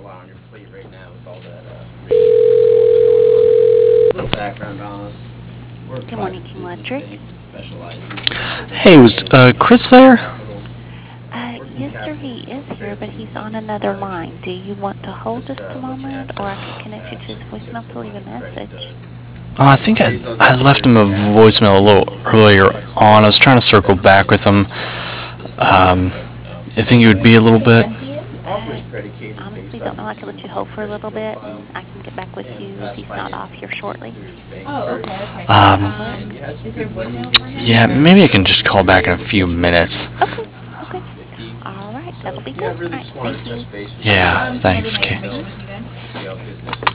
lot on your plate right now with all that a little background on us. We're a Good morning, private King business Electric. bank specializing in Hey, was Chris there? capital, working Yes, sir, capital he is here, but financing he's on needs another large. line. Do you want to hold Just just a let you moment, or I could access connect you to his voicemail to typical leave a line of credit message? does. Oh, I think Raise those I left unsecured him a cash voicemail a into little local earlier flexible on. I was trying to loans circle back with him. this Um, you think local it would be a bank little bit? I offers predicated honestly based don't on know. I could let review you of your hold for a credit little bit, profile and I can get back with and you if past he's not off financing here history shortly. through your bank first. Um, That work? And you had some good wins yeah, recently. maybe I can just call back in a Maybe few get you maybe minutes. Okay, okay. 50. All right, So that'll be yeah, good. All really right, just wanted thank to you. touch base with you. Yeah, Let you thanks, know Kate. see how business